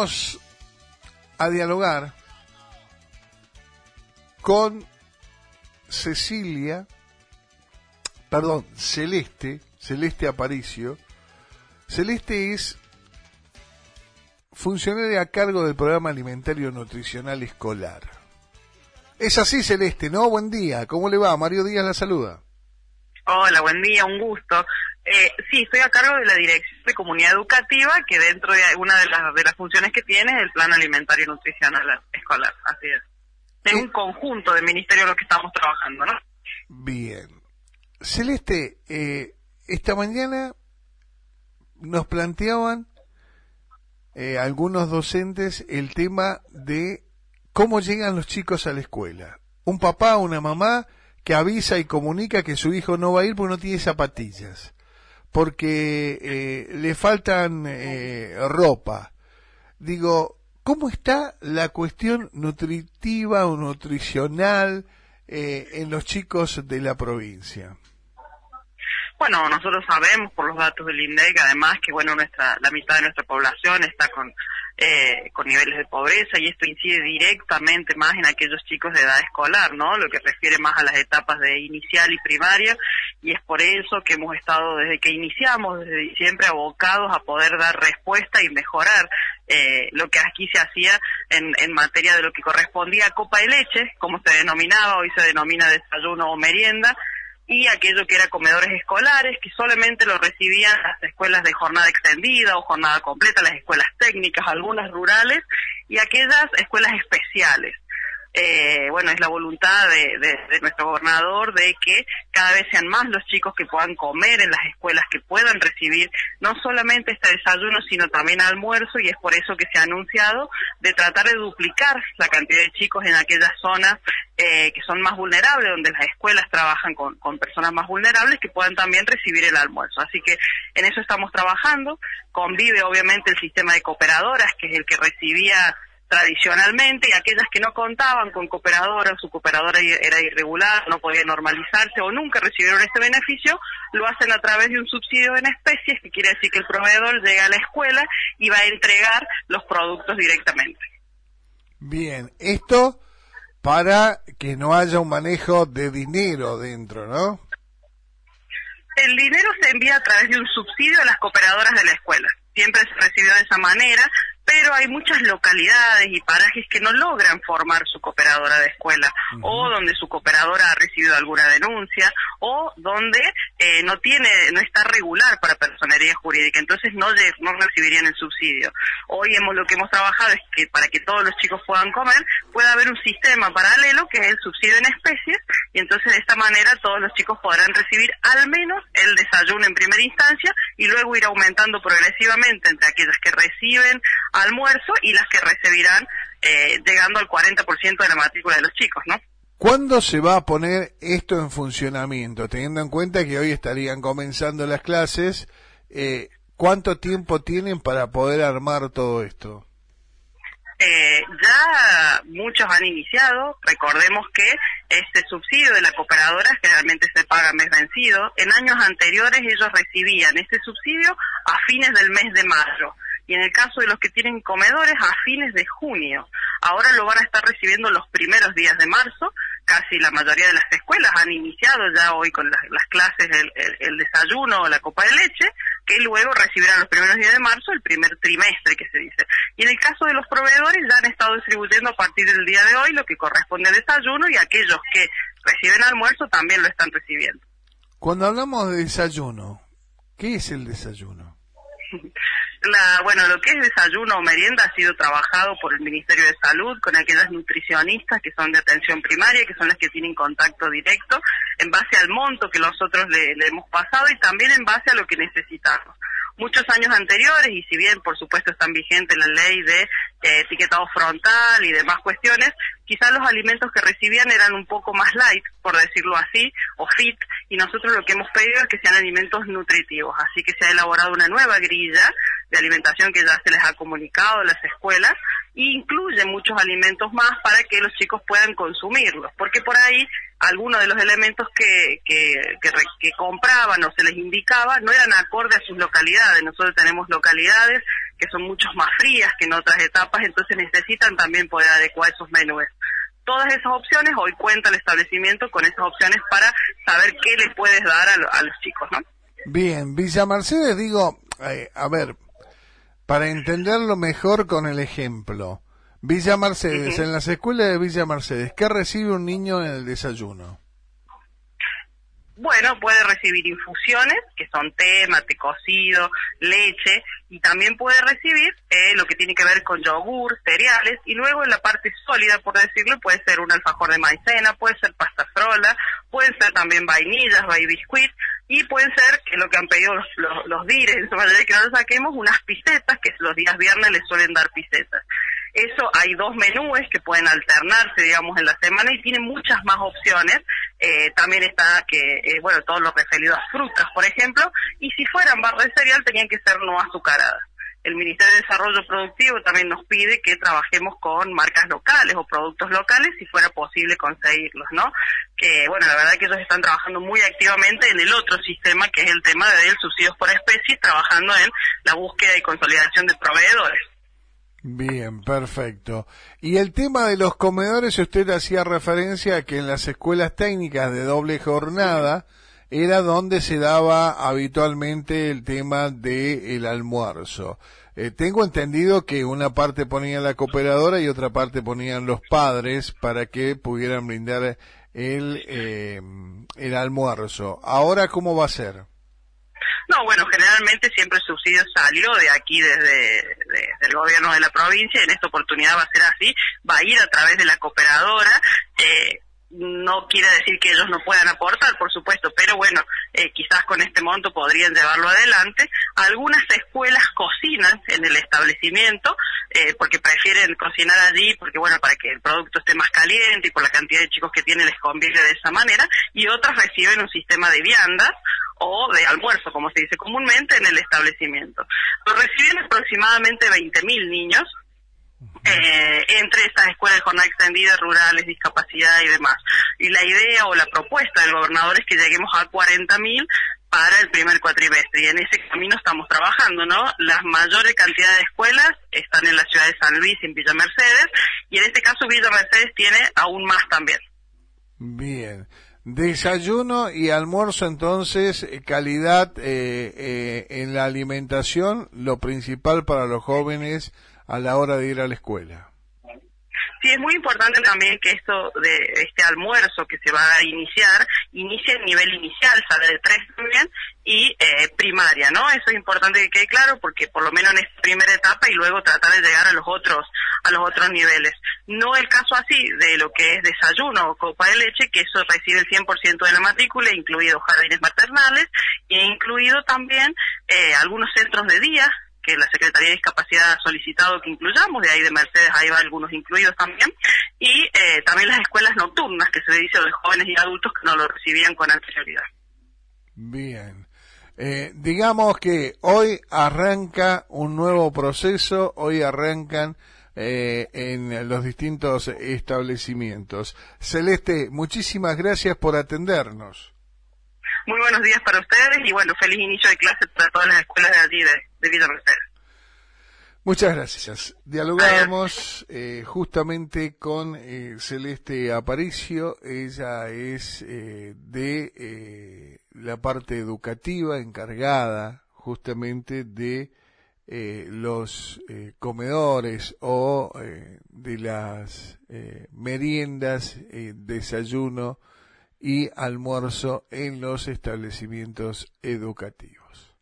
Vamos a dialogar con Celeste Aparicio. Celeste es funcionaria a cargo del programa alimentario nutricional escolar. Es así, Celeste, ¿no? Buen día, ¿cómo le va? Mario Díaz la saluda. Hola, buen día, un gusto. Sí, estoy a cargo de la Dirección de Comunidad Educativa, que dentro de una de las funciones que tiene es el Plan Alimentario Nutricional Escolar, así es. Es un conjunto de ministerios los que estamos trabajando, ¿no? Bien. Celeste, esta mañana nos planteaban algunos docentes el tema de cómo llegan los chicos a la escuela. Un papá, una mamá que avisa y comunica que su hijo no va a ir porque no tiene zapatillas, porque le faltan ropa. Digo, ¿cómo está la cuestión nutritiva o nutricional en los chicos de la provincia? Bueno, nosotros sabemos por los datos del INDEC, además, que bueno, la mitad de nuestra población está con niveles de pobreza, y esto incide directamente más en aquellos chicos de edad escolar, ¿no? Lo que refiere más a las etapas de inicial y primaria, y es por eso que hemos estado desde que iniciamos, desde diciembre, abocados a poder dar respuesta y mejorar lo que aquí se hacía en materia de lo que correspondía a copa de leche, como se denominaba, hoy se denomina desayuno o merienda, y aquello que era comedores escolares, que solamente lo recibían las escuelas de jornada extendida o jornada completa, las escuelas técnicas, algunas rurales, y aquellas escuelas especiales. Bueno, es la voluntad de nuestro gobernador de que cada vez sean más los chicos que puedan comer en las escuelas, que puedan recibir no solamente este desayuno, sino también almuerzo, y es por eso que se ha anunciado de tratar de duplicar la cantidad de chicos en aquellas zonas que son más vulnerables, donde las escuelas trabajan con personas más vulnerables, que puedan también recibir el almuerzo. Así que en eso estamos trabajando. Convive obviamente el sistema de cooperadoras, que es el que recibía tradicionalmente, y aquellas que no contaban con cooperadoras, su cooperadora era irregular, no podía normalizarse o nunca recibieron este beneficio, lo hacen a través de un subsidio en especies, que quiere decir que el proveedor llega a la escuela y va a entregar los productos directamente. Bien, esto para que no haya un manejo de dinero dentro, ¿no? El dinero se envía a través de un subsidio a las cooperadoras de la escuela. Siempre se recibió de esa manera, pero hay muchas localidades y parajes que no logran formar su cooperadora de escuela, o donde su cooperadora ha recibido alguna denuncia, o donde no está regular para personería jurídica, entonces no recibirían el subsidio. Hoy lo que hemos trabajado es que para que todos los chicos puedan comer, puede haber un sistema paralelo que es el subsidio en especies, y entonces de esta manera todos los chicos podrán recibir al menos el desayuno en primera instancia, y luego ir aumentando progresivamente entre aquellas que reciben almuerzo y las que recibirán, llegando al 40% de la matrícula de los chicos, ¿no? ¿Cuándo se va a poner esto en funcionamiento? Teniendo en cuenta que hoy estarían comenzando las clases, ¿cuánto tiempo tienen para poder armar todo esto? Ya muchos han iniciado. Recordemos que este subsidio de la cooperadora generalmente se paga mes vencido. En años anteriores ellos recibían este subsidio a fines del mes de mayo, y en el caso de los que tienen comedores a fines de junio. Ahora lo van a estar recibiendo los primeros días de marzo. Casi la mayoría de las escuelas han iniciado ya hoy con las clases el desayuno o la copa de leche, que luego recibirán los primeros días de marzo, el primer trimestre que se dice. Y en el caso de los proveedores ya han estado distribuyendo a partir del día de hoy lo que corresponde al desayuno, y aquellos que reciben almuerzo también lo están recibiendo. Cuando hablamos de desayuno, ¿qué es el desayuno? Lo que es desayuno o merienda ha sido trabajado por el Ministerio de Salud con aquellas nutricionistas que son de atención primaria, que son las que tienen contacto directo, en base al monto que nosotros le hemos pasado, y también en base a lo que necesitamos. Muchos años anteriores, y si bien por supuesto están vigentes la ley de etiquetado frontal y demás cuestiones, quizás los alimentos que recibían eran un poco más light, por decirlo así, o fit, y nosotros lo que hemos pedido es que sean alimentos nutritivos. Así que se ha elaborado una nueva grilla de alimentación que ya se les ha comunicado a las escuelas, e incluye muchos alimentos más para que los chicos puedan consumirlos, porque por ahí algunos de los elementos que compraban o se les indicaba no eran acorde a sus localidades. Nosotros tenemos localidades que son muchos más frías que en otras etapas, entonces necesitan también poder adecuar esos menús. Todas esas opciones, hoy cuenta el establecimiento con esas opciones para saber qué le puedes dar a los chicos, ¿no? Bien, Villa Mercedes, digo, a ver, para entenderlo mejor con el ejemplo, Villa Mercedes, en las escuelas de Villa Mercedes, ¿qué recibe un niño en el desayuno? Bueno, puede recibir infusiones, que son té, mate cocido, leche, y también puede recibir lo que tiene que ver con yogur, cereales, y luego en la parte sólida, por decirlo, puede ser un alfajor de maicena, puede ser pasta frola, pueden ser también vainillas, baby biscuit, y pueden ser, que es lo que han pedido los dires, en su mayoría, que no lo saquemos, unas pisetas, que los días viernes les suelen dar pisetas. Eso, hay 2 menúes que pueden alternarse, digamos, en la semana y tienen muchas más opciones. También está bueno, todo lo referido a frutas, por ejemplo, y si fueran barras de cereal tenían que ser no azucaradas. El Ministerio de Desarrollo Productivo también nos pide que trabajemos con marcas locales o productos locales si fuera posible conseguirlos, ¿no? Que, bueno, la verdad que ellos están trabajando muy activamente en el otro sistema, que es el tema de subsidios por especie, trabajando en la búsqueda y consolidación de proveedores. Bien, perfecto. Y el tema de los comedores, usted hacía referencia a que en las escuelas técnicas de doble jornada era donde se daba habitualmente el tema del almuerzo. Tengo entendido que una parte ponía la cooperadora y otra parte ponían los padres para que pudieran brindar el almuerzo. ¿Ahora cómo va a ser? No, bueno, generalmente siempre el subsidio salió de aquí desde el gobierno de la provincia, en esta oportunidad va a ser así, va a ir a través de la cooperadora, no quiere decir que ellos no puedan aportar, por supuesto, pero bueno, quizás con este monto podrían llevarlo adelante. Algunas escuelas cocinan en el establecimiento, porque prefieren cocinar allí, porque bueno, para que el producto esté más caliente y por la cantidad de chicos que tienen les conviene de esa manera, y otras reciben un sistema de viandas, o de almuerzo, como se dice comúnmente, en el establecimiento. Lo reciben aproximadamente 20.000 niños, entre estas escuelas de jornada extendida, rurales, discapacidad y demás. Y la idea o la propuesta del gobernador es que lleguemos a 40.000 para el primer cuatrimestre, y en ese camino estamos trabajando, ¿no? Las mayores cantidades de escuelas están en la ciudad de San Luis, en Villa Mercedes, y en este caso Villa Mercedes tiene aún más también. Bien. Desayuno y almuerzo, entonces, calidad en la alimentación, lo principal para los jóvenes a la hora de ir a la escuela. Sí, es muy importante también que esto de este almuerzo que se va a iniciar, inicie el nivel inicial, sala de 3 también, y primaria, ¿no? Eso es importante que quede claro, porque por lo menos en esta primera etapa y luego tratar de llegar a los otros niveles. No el caso así de lo que es desayuno o copa de leche, que eso recibe el 100% de la matrícula, incluidos jardines maternales, e incluido también algunos centros de día, que la Secretaría de Discapacidad ha solicitado que incluyamos, de ahí de Mercedes ahí va algunos incluidos también, y también las escuelas nocturnas, que se le dice a los jóvenes y adultos que no lo recibían con anterioridad. Bien. Digamos que hoy arranca un nuevo proceso, hoy arrancan en los distintos establecimientos. Celeste, muchísimas gracias por atendernos. Muy buenos días para ustedes y bueno, feliz inicio de clase para todas las escuelas de allí de Villa Mercedes. Muchas gracias. Dialogábamos justamente con Celeste Aparicio. Ella es de la parte educativa, encargada justamente de los comedores o de las meriendas, desayuno y almuerzo en los establecimientos educativos.